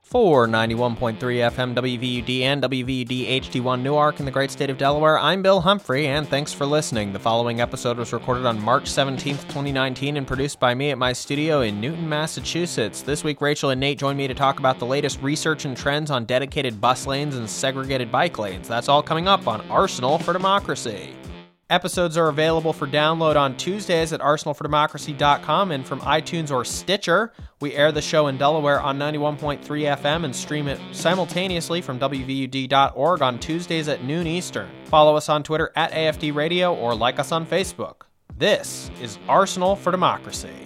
For 91.3 FM WVUD and WVUD HD1 Newark in the great state of Delaware, I'm Bill Humphrey, and thanks for listening. The following episode was recorded on March 17th, 2019, and produced by me at my studio in Newton, Massachusetts. This week, Rachel and Nate joined me to talk about the latest research and trends on dedicated bus lanes and segregated bike lanes. That's all coming up on Arsenal for Democracy. Episodes are available for download on Tuesdays at arsenalfordemocracy.com and from iTunes or Stitcher. We air the show in Delaware on 91.3 FM and stream it simultaneously from WVUD.org on Tuesdays at noon Eastern. Follow us on Twitter at AFD Radio or like us on Facebook. This is Arsenal for Democracy.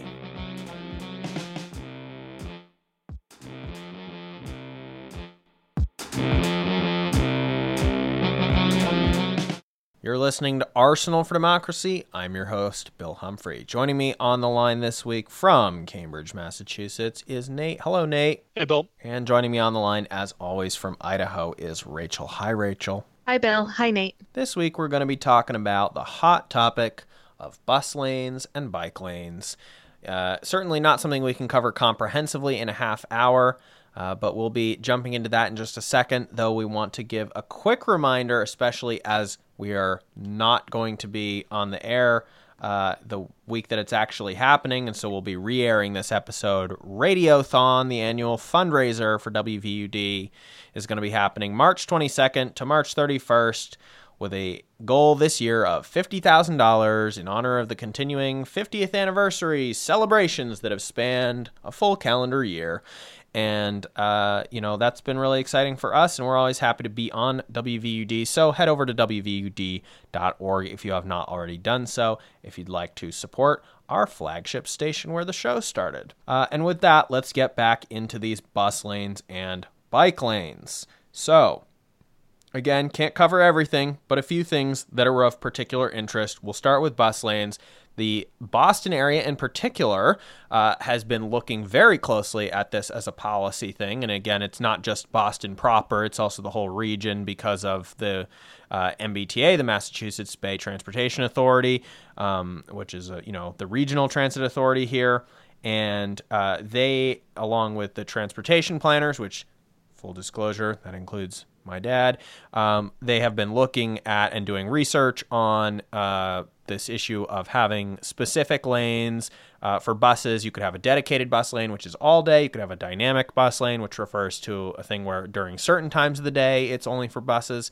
You're listening to Arsenal for Democracy. I'm your host, Bill Humphrey. Joining me on the line this week from Cambridge, Massachusetts is Nate. Hello, Nate. Hey, Bill. And joining me on the line, as always, from Idaho is Rachel. Hi, Rachel. Hi, Bill. Hi, Nate. This week, we're going to be talking about the hot topic of bus lanes and bike lanes. Certainly not something we can cover comprehensively in a half hour, but we'll be jumping into that in just a second, though we want to give a quick reminder, especially as we are not going to be on the air the week that it's actually happening, and so we'll be re-airing this episode. Radiothon, the annual fundraiser for WVUD, is going to be happening March 22nd to March 31st, with a goal this year of $50,000 in honor of the continuing 50th anniversary celebrations that have spanned a full calendar year. And, that's been really exciting for us, and we're always happy to be on WVUD. So head over to WVUD.org if you have not already done so, if you'd like to support our flagship station where the show started. And with that, let's get back into these bus lanes and bike lanes. So, again, can't cover everything, but a few things that are of particular interest. We'll start with bus lanes. The Boston area in particular has been looking very closely at this as a policy thing. And again, it's not just Boston proper, it's also the whole region because of the MBTA, the Massachusetts Bay Transportation Authority, which is, the regional transit authority here. And they, along with the transportation planners, which, full disclosure, that includes my dad, they have been looking at and doing research on this issue of having specific lanes for buses. You could have a dedicated bus lane, which is all day. You could have a dynamic bus lane, which refers to a thing where during certain times of the day, it's only for buses.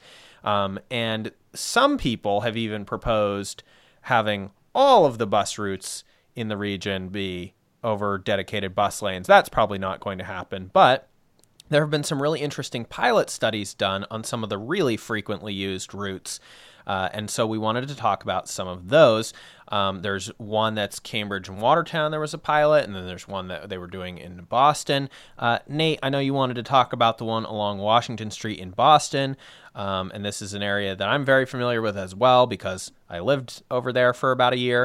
And some people have even proposed having all of the bus routes in the region be over dedicated bus lanes. That's probably not going to happen, but there have been some really interesting pilot studies done on some of the really frequently used routes. And so we wanted to talk about some of those. There's one that's Cambridge and Watertown. There was a pilot, and then there's one that they were doing in Boston. Nate, I know you wanted to talk about the one along Washington Street in Boston. And this is an area that I'm very familiar with as well because I lived over there for about a year.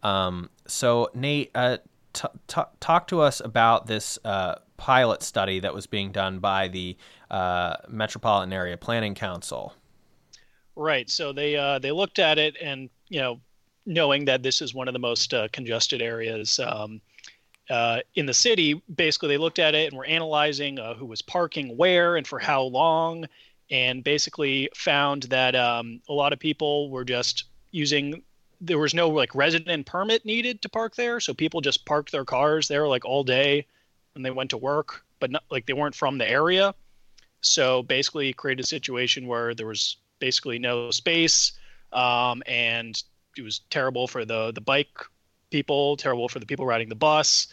So Nate, talk to us about this pilot study that was being done by the Metropolitan Area Planning Council. Right. So they looked at it, and knowing that this is one of the most congested areas in the city, basically they looked at it and were analyzing who was parking where and for how long, and basically found that a lot of people were just using. There was no resident permit needed to park there, so people just parked their cars there all day when they went to work, but not they weren't from the area. So basically, it created a situation where there was basically no space, and it was terrible for the bike people, terrible for the people riding the bus,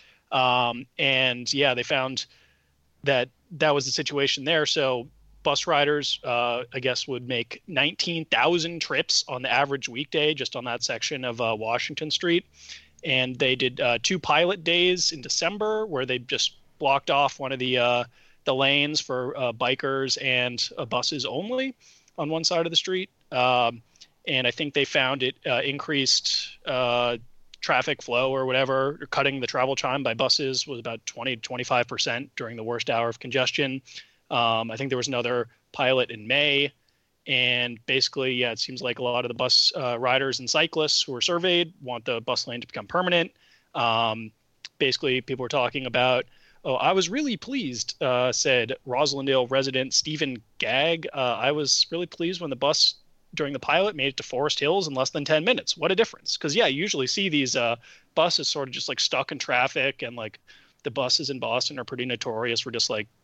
and yeah, they found that was the situation there. So bus riders, I guess, would make 19,000 trips on the average weekday just on that section of Washington Street. And they did 2 pilot days in December where they just blocked off one of the lanes for bikers and buses only on one side of the street. And I think they found it increased traffic flow or whatever, or cutting the travel time by buses was about 20 to 25% during the worst hour of congestion. I think there was another pilot in May, and basically, yeah, it seems like a lot of the bus riders and cyclists who were surveyed want the bus lane to become permanent. Basically, people were talking about Oh, I was really pleased, said Roslindale resident Stephen Gagg. I was really pleased when the bus during the pilot made it to Forest Hills in less than 10 minutes. What a difference. Because, yeah, you usually see these buses sort of just like stuck in traffic, and like the buses in Boston are pretty notorious for just like,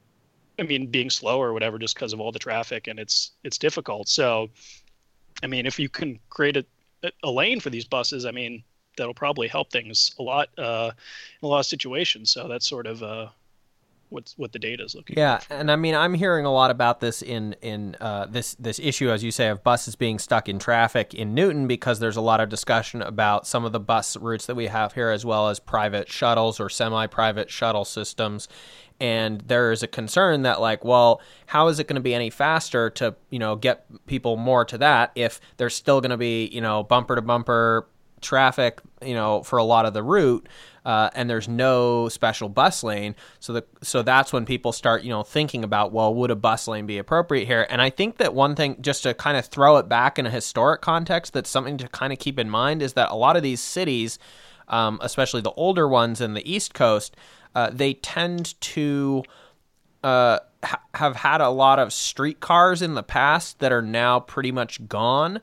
I mean, being slow or whatever just because of all the traffic, and it's difficult. So, I mean, if you can create a lane for these buses, I mean, that'll probably help things a lot in a lot of situations. So that's sort of what the data is looking. Yeah, and I mean, I'm hearing a lot about this in this issue, as you say, of buses being stuck in traffic in Newton, because there's a lot of discussion about some of the bus routes that we have here, as well as private shuttles or semi-private shuttle systems. And there is a concern that, like, well, how is it going to be any faster to, get people more to that if there's still going to be, bumper to bumper traffic, for a lot of the route, and there's no special bus lane. So that's when people start, thinking about, well, would a bus lane be appropriate here? And I think that one thing, just to kind of throw it back in a historic context, that's something to kind of keep in mind, is that a lot of these cities, especially the older ones in the East Coast, they tend to have had a lot of streetcars in the past that are now pretty much gone.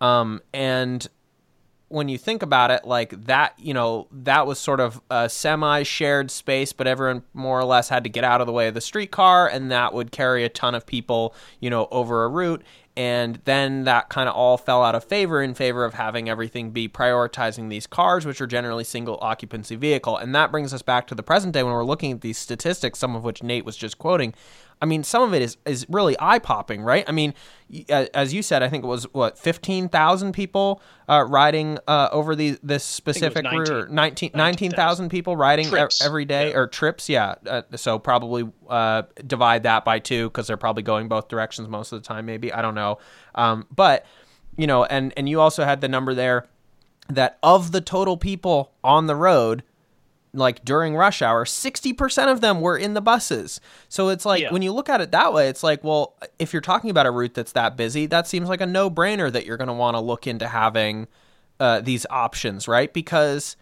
And when you think about it, like that, that was sort of a semi-shared space, but everyone more or less had to get out of the way of the streetcar, and that would carry a ton of people, over a route. And then that kind of all fell out of favor in favor of having everything be prioritizing these cars, which are generally single occupancy vehicle. And that brings us back to the present day when we're looking at these statistics, some of which Nate was just quoting. I mean, some of it is really eye-popping, right? I mean, as you said, I think it was, 15,000 people riding over this specific route, or 19,000 people riding every day, or trips, yeah. So probably divide that by 2, because they're probably going both directions most of the time, maybe. I don't know. But, and you also had the number there that of the total people on the road, like during rush hour, 60% of them were in the buses. So it's like, when you look at it that way, it's like, well, if you're talking about a route that's that busy, that seems like a no-brainer that you're going to want to look into having these options, right? Because,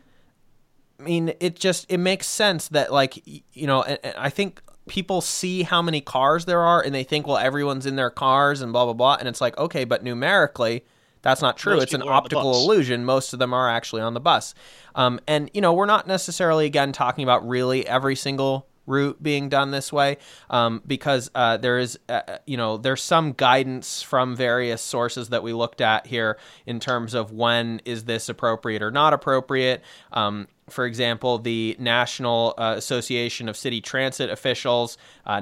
I mean, it makes sense that, like, and I think people see how many cars there are and they think, well, everyone's in their cars and blah, blah, blah. And it's like, okay, but numerically, that's not true. It's an optical illusion. Most of them are actually on the bus. And, we're not necessarily, again, talking about really every single route being done this way, because there is, there's some guidance from various sources that we looked at here in terms of when is this appropriate or not appropriate. For example, the National Association of City Transit Officials,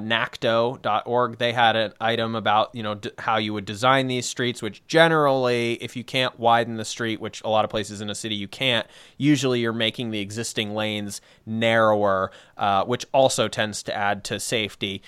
NACTO.org, they had an item about, how you would design these streets, which generally, if you can't widen the street, which a lot of places in a city you can't, usually you're making the existing lanes narrower, which also tends to add to safety.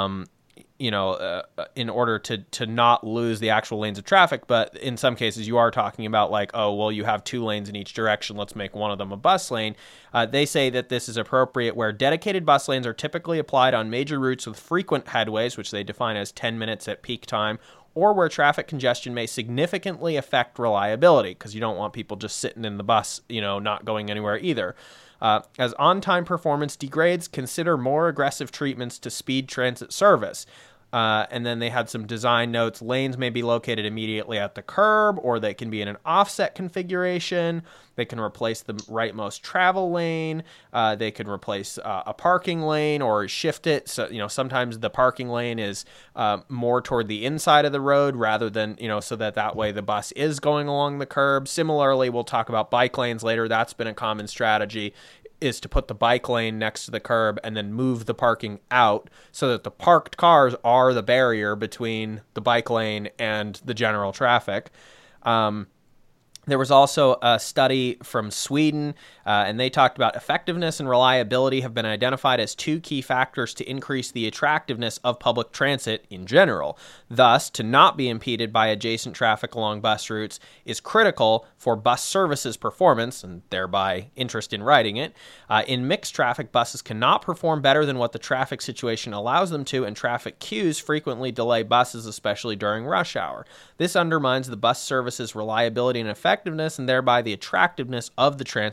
In order to not lose the actual lanes of traffic. But in some cases, you are talking about like, oh, well, you have 2 lanes in each direction. Let's make one of them a bus lane. They say that this is appropriate where dedicated bus lanes are typically applied on major routes with frequent headways, which they define as 10 minutes at peak time, or where traffic congestion may significantly affect reliability, because you don't want people just sitting in the bus, not going anywhere either. As on-time performance degrades, consider more aggressive treatments to speed transit service. And then they had some design notes. Lanes may be located immediately at the curb, or they can be in an offset configuration. They can replace the rightmost travel lane. They can replace a parking lane or shift it. So, sometimes the parking lane is more toward the inside of the road rather than, so that way the bus is going along the curb. Similarly, we'll talk about bike lanes later. That's been a common strategy, is to put the bike lane next to the curb and then move the parking out so that the parked cars are the barrier between the bike lane and the general traffic. There was also a study from Sweden, and they talked about effectiveness and reliability have been identified as 2 key factors to increase the attractiveness of public transit in general. Thus, to not be impeded by adjacent traffic along bus routes is critical for bus services performance, and thereby interest in riding it. In mixed traffic, buses cannot perform better than what the traffic situation allows them to, and traffic queues frequently delay buses, especially during rush hour. This undermines the bus service's reliability and effectiveness, and thereby the attractiveness of the transport mode.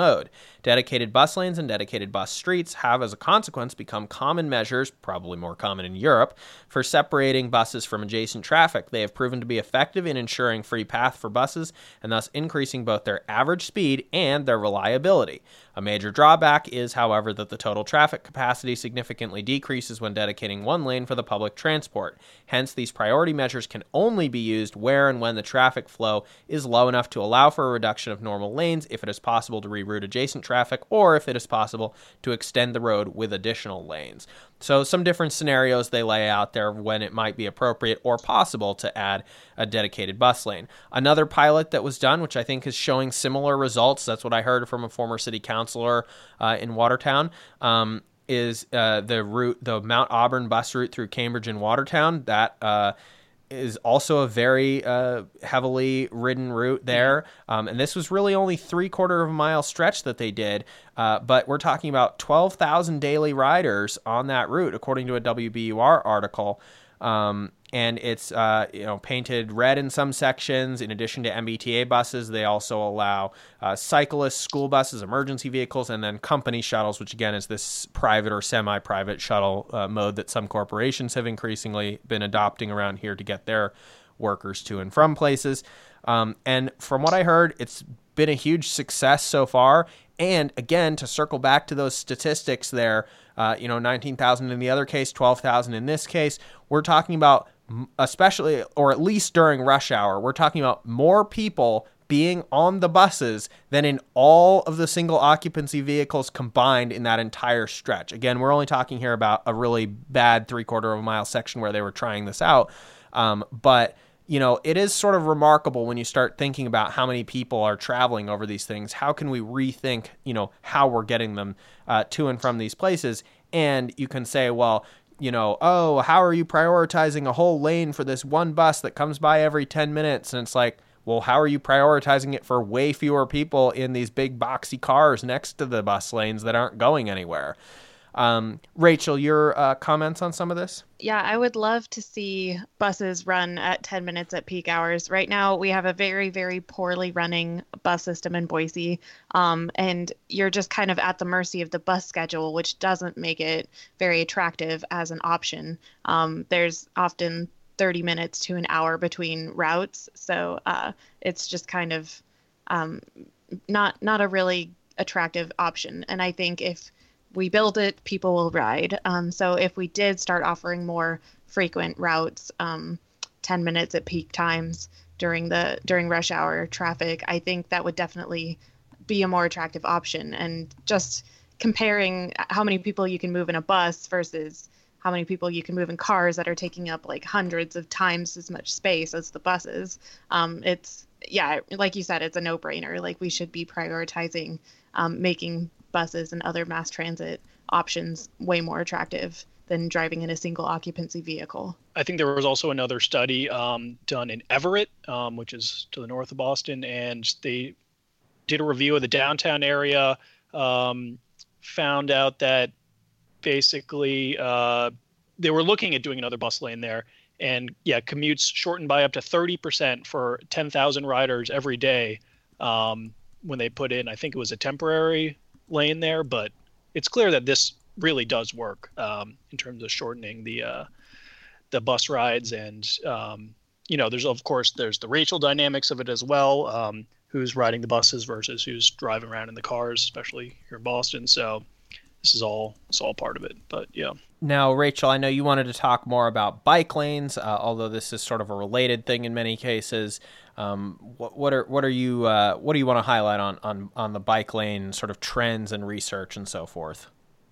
load. Dedicated bus lanes and dedicated bus streets have, as a consequence, become common measures, probably more common in Europe, for separating buses from adjacent traffic. They have proven to be effective in ensuring free path for buses and thus increasing both their average speed and their reliability. A major drawback is, however, that the total traffic capacity significantly decreases when dedicating one lane for the public transport. Hence, these priority measures can only be used where and when the traffic flow is low enough to allow for a reduction of normal lanes, if it is possible to reroute adjacent traffic, or if it is possible to extend the road with additional lanes. So some different scenarios they lay out there when it might be appropriate or possible to add a dedicated bus lane. Another pilot that was done, which I think is showing similar results, that's what I heard from a former city councilor in Watertown, is the Mount Auburn bus route through Cambridge and Watertown. That is also a very heavily ridden route there. And this was really only 3/4 of a mile stretch that they did. But we're talking about 12,000 daily riders on that route, according to a WBUR article. And it's painted red in some sections. In addition to MBTA buses, they also allow cyclists, school buses, emergency vehicles, and then company shuttles, which again is this private or semi-private shuttle mode that some corporations have increasingly been adopting around here to get their workers to and from places. And from what I heard, it's been a huge success so far. And again, to circle back to those statistics there, 19,000 in the other case, 12,000 in this case, we're talking about, especially, or at least during rush hour, we're talking about more people being on the buses than in all of the single occupancy vehicles combined in that entire stretch. Again, we're only talking here about a really bad 3/4 of a mile section where they were trying this out. But it is sort of remarkable when you start thinking about how many people are traveling over these things. How can we rethink, how we're getting them to and from these places? And you can say, well, how are you prioritizing a whole lane for this one bus that comes by every 10 minutes? And it's like, well, how are you prioritizing it for way fewer people in these big boxy cars next to the bus lanes that aren't going anywhere? Rachel, your comments on some of this? Yeah, I would love to see buses run at 10 minutes at peak hours. Right now, we have a very, very poorly running bus system in Boise, and you're just kind of at the mercy of the bus schedule, which doesn't make it very attractive as an option. There's often 30 minutes to an hour between routes, so it's just kind of not a really attractive option. And I think if we build it, people will ride. So if we did start offering more frequent routes, 10 minutes at peak times during rush hour traffic, I think that would definitely be a more attractive option. And just comparing how many people you can move in a bus versus how many people you can move in cars that are taking up like hundreds of times as much space as the buses, like you said, it's a no-brainer. Like, we should be prioritizing making buses and other mass transit options way more attractive than driving in a single occupancy vehicle. I think there was also another study done in Everett, which is to the north of Boston, and they did a review of the downtown area, found out that basically they were looking at doing another bus lane there, and commutes shortened by up to 30% for 10,000 riders every day when they put in, I think it was a temporary lane there, but it's clear that this really does work in terms of shortening the bus rides. And there's the racial dynamics of it as well, who's riding the buses versus who's driving around in the cars, especially here in Boston. So it's all part of it. But yeah. Now, Rachel, I know you wanted to talk more about bike lanes, although this is sort of a related thing in many cases. What do you want to highlight on the bike lane sort of trends and research and so forth?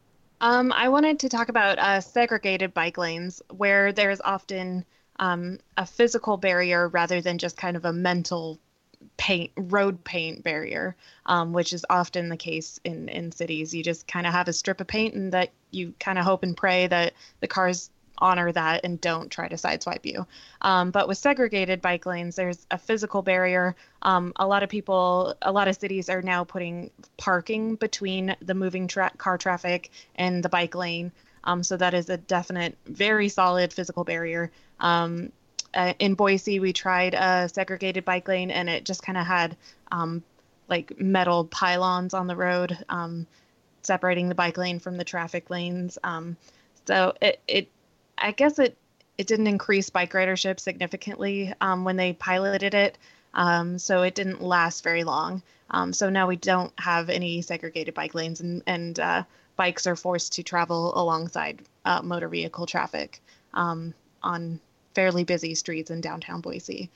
I wanted to talk about segregated bike lanes, where there's often a physical barrier rather than just kind of a mental road paint barrier, which is often the case in cities. You just kind of have a strip of paint, and that you kind of hope and pray that the cars honor that and don't try to sideswipe you. But with segregated bike lanes, there's a physical barrier. A lot of cities are now putting parking between the moving car traffic and the bike lane. So that is a definite, very solid physical barrier. In Boise, we tried a segregated bike lane, and it just kind of had like metal pylons on the road, separating the bike lane from the traffic lanes. So I guess it didn't increase bike ridership significantly when they piloted it. So it didn't last very long. So now we don't have any segregated bike lanes, and bikes are forced to travel alongside motor vehicle traffic on fairly busy streets in downtown Boise.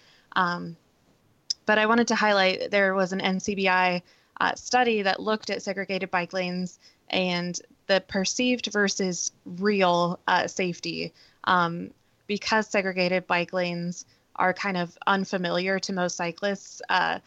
But I wanted to highlight there was an NCBI study that looked at segregated bike lanes and the perceived versus real safety. Because segregated bike lanes are kind of unfamiliar to most cyclists,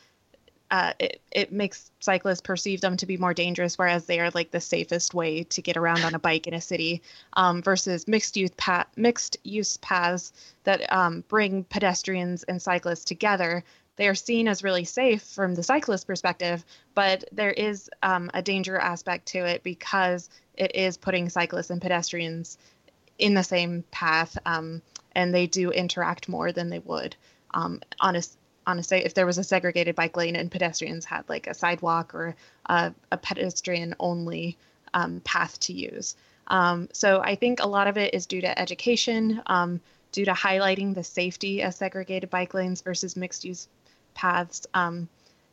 it makes cyclists perceive them to be more dangerous, whereas they are like the safest way to get around on a bike in a city, versus mixed use paths that bring pedestrians and cyclists together. They are seen as really safe from the cyclist perspective, but there is a danger aspect to it because it is putting cyclists and pedestrians in the same path, and they do interact more than they would on if there was a segregated bike lane and pedestrians had like a sidewalk or a pedestrian only path to use. So I think a lot of it is due to education, due to highlighting the safety of segregated bike lanes versus mixed use paths, and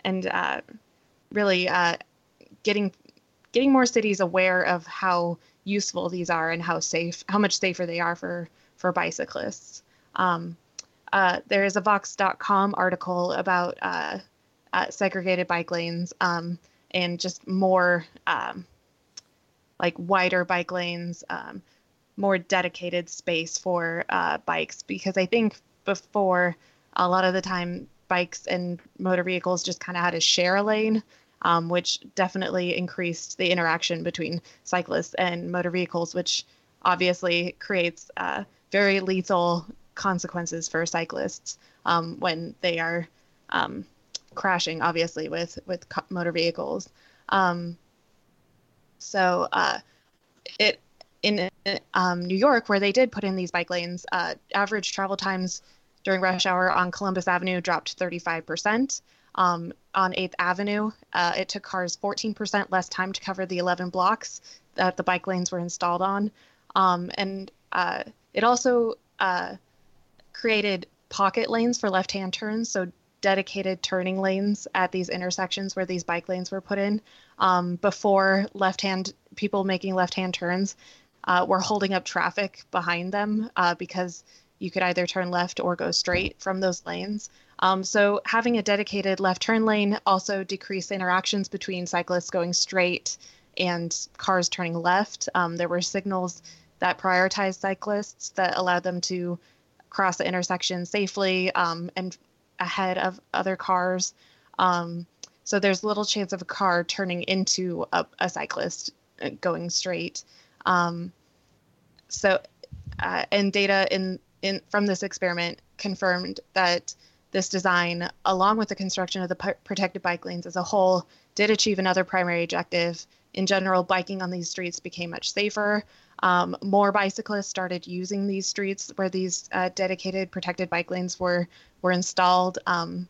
really getting more cities aware of how useful these are and how much safer they are for bicyclists. There is a Vox.com article about segregated bike lanes and just more like wider bike lanes, more dedicated space for bikes, because I think before a lot of the time bikes and motor vehicles just kind of had to share a lane, which definitely increased the interaction between cyclists and motor vehicles, which obviously creates very lethal consequences for cyclists when they are crashing, obviously, with motor vehicles. So in New York, where they did put in these bike lanes, average travel times during rush hour on Columbus Avenue dropped 35%. On 8th Avenue, it took cars 14% less time to cover the 11 blocks that the bike lanes were installed on. And it also created pocket lanes for left-hand turns, so dedicated turning lanes at these intersections where these bike lanes were put in. Before, people making left-hand turns were holding up traffic behind them because you could either turn left or go straight from those lanes. So having a dedicated left turn lane also decreased interactions between cyclists going straight and cars turning left. There were signals that prioritized cyclists that allowed them to cross the intersection safely and ahead of other cars. So there's little chance of a car turning into a cyclist going straight. And data from this experiment confirmed that this design, along with the construction of the protected bike lanes as a whole, did achieve another primary objective. In general, biking on these streets became much safer. More bicyclists started using these streets where these dedicated protected bike lanes were installed. And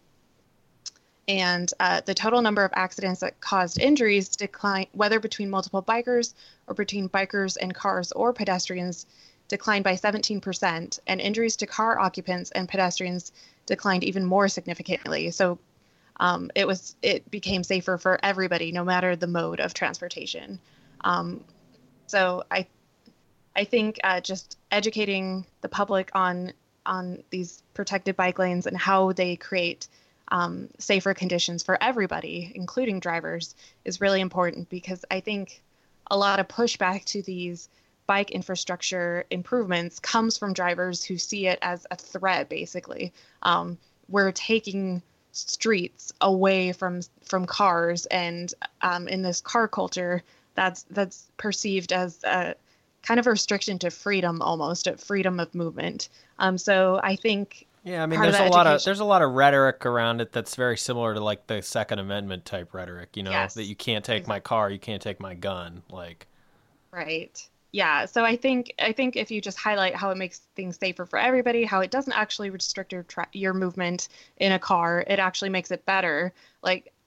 the total number of accidents that caused injuries declined, whether between multiple bikers or between bikers and cars or pedestrians, declined by 17%, and injuries to car occupants and pedestrians declined even more significantly. So it became safer for everybody, no matter the mode of transportation. So I think just educating the public on these protected bike lanes and how they create safer conditions for everybody, including drivers, is really important, because I think a lot of pushback to these bike infrastructure improvements comes from drivers who see it as a threat, basically. We're taking streets away from cars, and in this car culture, that's perceived as a kind of a restriction to freedom, almost a freedom of movement. So I think there's a lot of rhetoric around it that's very similar to like the Second Amendment type rhetoric, Yes. That you can't take my car, you can't take my gun, like. Right. Yeah. So I think if you just highlight how it makes things safer for everybody, how it doesn't actually restrict your movement in a car, it actually makes it better. Like,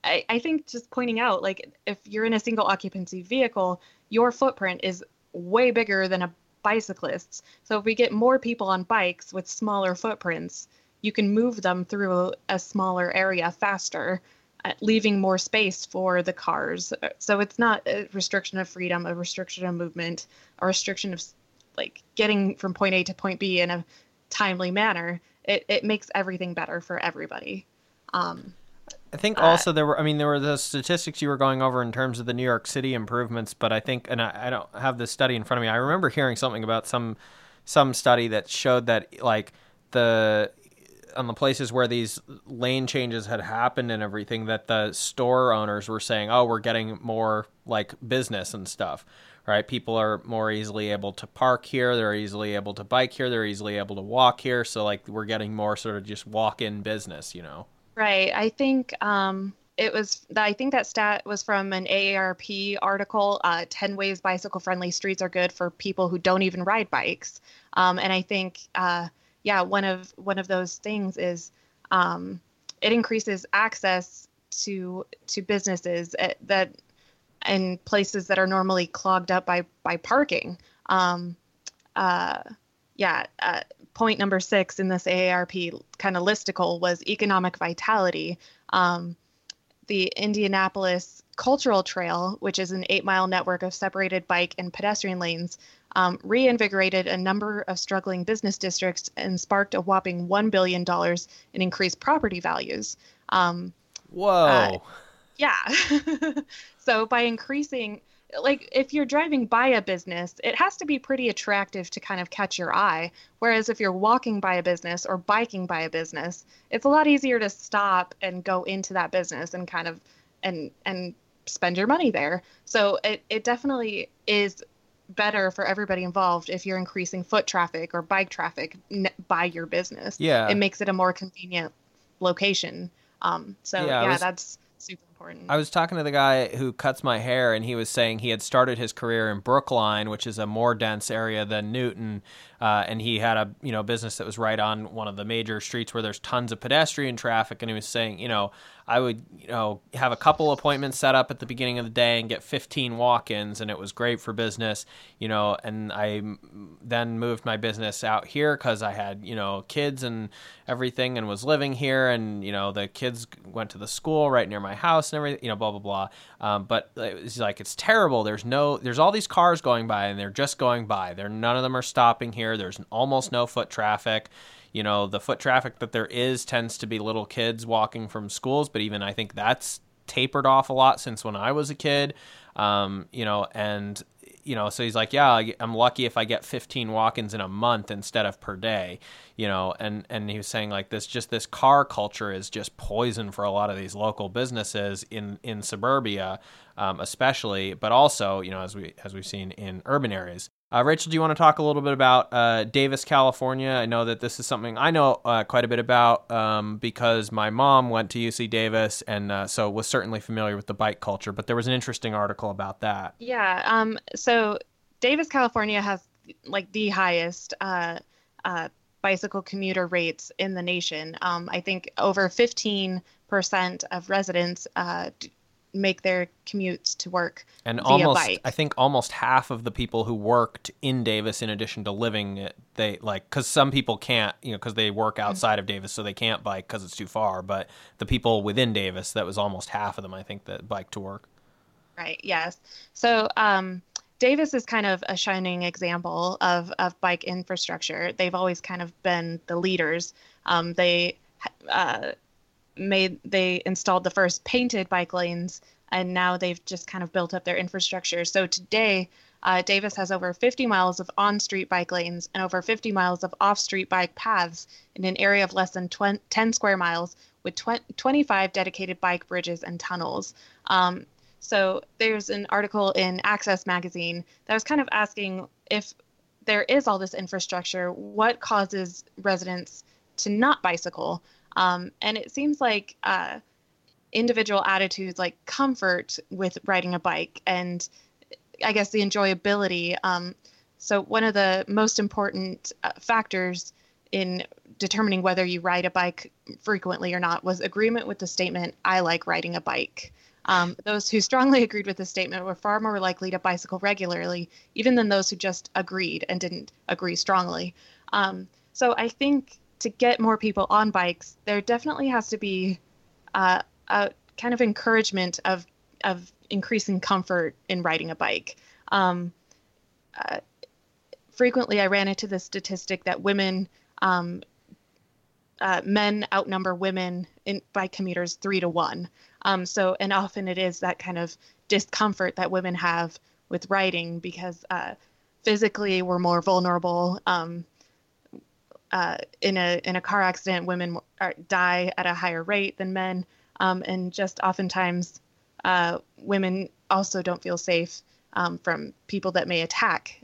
I think just pointing out, like, if you're in a single occupancy vehicle, your footprint is way bigger than a bicyclist's. So if we get more people on bikes with smaller footprints, you can move them through a smaller area faster, leaving more space for the cars. So it's not a restriction of freedom, a restriction of movement, a restriction of like getting from point A to point B in a timely manner. It makes everything better for everybody. I think also there were the statistics you were going over in terms of the New York City improvements, but I think, and I don't have this study in front of me, I remember hearing something about some study that showed that like on the places where these lane changes had happened and everything, that the store owners were saying, oh, we're getting more like business and stuff, right? People are more easily able to park here. They're easily able to bike here. They're easily able to walk here. So like we're getting more sort of just walk-in business, you know? Right. I think I think that stat was from an AARP article, 10 ways bicycle-friendly streets are good for people who don't even ride bikes. And I think, one of those things is it increases access to businesses that in places that are normally clogged up by parking. Point number 6 in this AARP kind of listicle was economic vitality. The Indianapolis Cultural Trail, which is an 8-mile network of separated bike and pedestrian lanes, reinvigorated a number of struggling business districts and sparked a whopping $1 billion in increased property values. Whoa. Yeah. So by increasing, like if you're driving by a business, it has to be pretty attractive to kind of catch your eye. Whereas if you're walking by a business or biking by a business, it's a lot easier to stop and go into that business and kind of and spend your money there. So it definitely is better for everybody involved if you're increasing foot traffic or bike traffic by your business. Yeah. It makes it a more convenient location. That's super important. I was talking to the guy who cuts my hair, and he was saying he had started his career in Brookline, which is a more dense area than Newton, and he had a business that was right on one of the major streets where there's tons of pedestrian traffic. And he was saying, I would have a couple appointments set up at the beginning of the day and get 15 walk-ins, and it was great for business. And I then moved my business out here because I had kids and everything, and was living here, and the kids went to the school right near my house and everything, blah blah blah. But it's like, it's terrible. There's all these cars going by, and they're just going by. None of them are stopping here. There's almost no foot traffic. The foot traffic that there is tends to be little kids walking from schools, but even I think that's tapered off a lot since when I was a kid. So he's like, yeah, I'm lucky if I get 15 walk-ins in a month instead of per day, and he was saying like this car culture is just poison for a lot of these local businesses in suburbia, especially, but also, as we've seen in urban areas. Rachel, do you want to talk a little bit about Davis, California? I know that this is something I know quite a bit about because my mom went to UC Davis, and so was certainly familiar with the bike culture, but there was an interesting article about that. Yeah, so Davis, California has like the highest bicycle commuter rates in the nation. I think over 15% of residents make their commutes to work and via bike. I think almost half of the people who worked in Davis, in addition to living, because some people can't, because they work outside of Davis, so they can't bike because it's too far. But the people within Davis, that was almost half of them, I think, that bike to work. Right. Yes. So Davis is kind of a shining example of bike infrastructure. They've always kind of been the leaders. They installed the first painted bike lanes, and now they've just kind of built up their infrastructure. So today, Davis has over 50 miles of on-street bike lanes and over 50 miles of off-street bike paths in an area of less than 10 square miles with 25 dedicated bike bridges and tunnels. So there's an article in Access Magazine that was kind of asking, if there is all this infrastructure, what causes residents to not bicycle? And it seems like individual attitudes like comfort with riding a bike and I guess the enjoyability. So one of the most important factors in determining whether you ride a bike frequently or not was agreement with the statement, "I like riding a bike." Those who strongly agreed with the statement were far more likely to bicycle regularly, even than those who just agreed and didn't agree strongly. So I think to get more people on bikes, there definitely has to be a kind of encouragement of increasing comfort in riding a bike. Frequently, I ran into the statistic that men outnumber women in bike commuters 3-1. And often it is that kind of discomfort that women have with riding because physically we're more vulnerable. In a car accident, women die at a higher rate than men, and just oftentimes women also don't feel safe from people that may attack.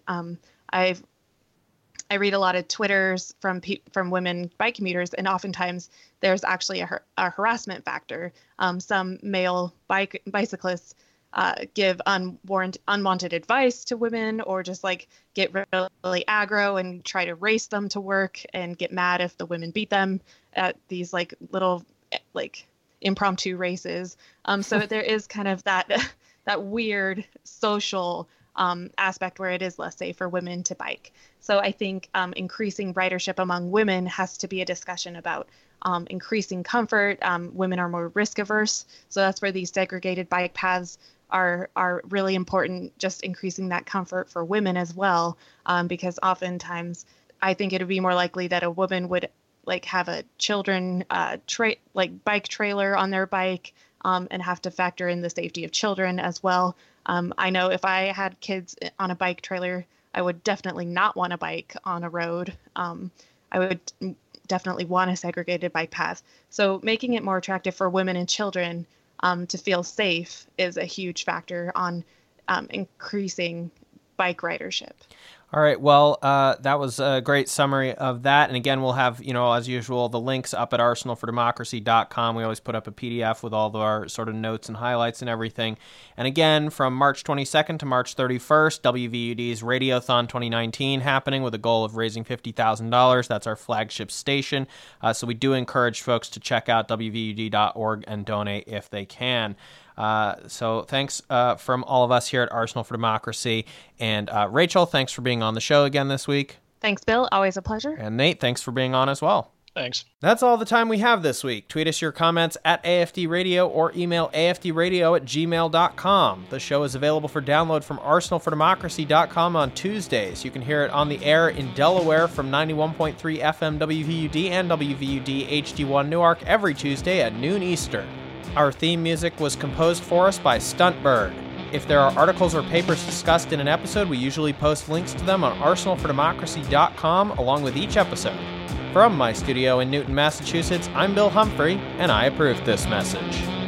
I read a lot of Twitters from women bike commuters, and oftentimes there's actually a harassment factor. Some male bicyclists give unwanted advice to women, or just like get really aggro and try to race them to work and get mad if the women beat them at these like little like impromptu races. So there is kind of that weird social aspect where it is less safe for women to bike. So I think increasing ridership among women has to be a discussion about increasing comfort. Women are more risk averse, so that's where these segregated bike paths are really important. Just increasing that comfort for women as well, because oftentimes I think it would be more likely that a woman would like have a children bike trailer on their bike and have to factor in the safety of children as well. I know if I had kids on a bike trailer, I would definitely not want a bike on a road. I would definitely want a segregated bike path. So making it more attractive for women and children to feel safe is a huge factor on increasing bike ridership. All right. Well, that was a great summary of that. And again, we'll have, as usual, the links up at arsenalfordemocracy.com. We always put up a PDF with all of our sort of notes and highlights and everything. And again, from March 22nd to March 31st, WVUD's Radiothon 2019 happening with a goal of raising $50,000. That's our flagship station. So we do encourage folks to check out WVUD.org and donate if they can. So thanks from all of us here at Arsenal for Democracy. And Rachel, thanks for being on the show again this week. Thanks, Bill. Always a pleasure. And Nate, thanks for being on as well. Thanks. That's all the time we have this week. Tweet us your comments at AFD Radio or email afdradio@gmail.com. The show is available for download from arsenalfordemocracy.com on Tuesdays. You can hear it on the air in Delaware from 91.3 FM WVUD and WVUD HD1 Newark every Tuesday at noon Eastern. Our theme music was composed for us by Stuntbird. If there are articles or papers discussed in an episode, we usually post links to them on arsenalfordemocracy.com along with each episode. From my studio in Newton, Massachusetts, I'm Bill Humphrey, and I approve this message.